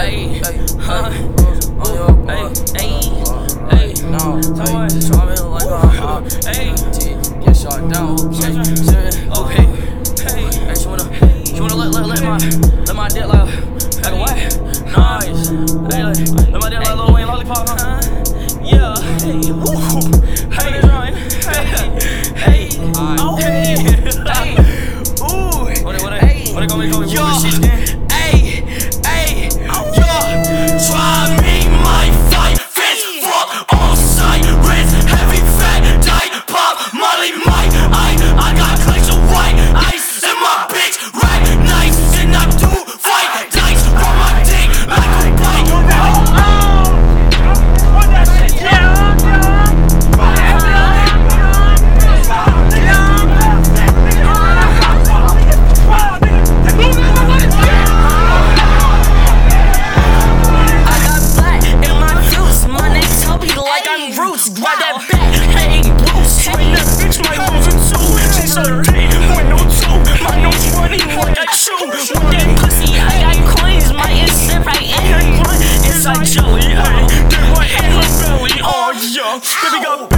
Ayy, get shot down. Okay. Hey, she wanna let my dick like a what? Nice. Hey, let my dick like Lil Wayne lollipop, huh? Yeah. Hey, hey, hey, hey, ooh, what they gonna make me move this shit? Try me, my fight, fist, fuck, all sirens, heavy fat, tight, pop, molly, mic, I got clicks of white, ice in my bitch, right, nice, and I do fight, dice, roll my dick like a bike, Roots, grab that back, hey, Bruce. Swing that bitch, my losing too. She's so deep, with no two. My nose running like I chew. With that pussy, I got coins. My instant right in her grunt. It's like jelly, hey. Get right in her belly, oh yeah. Baby got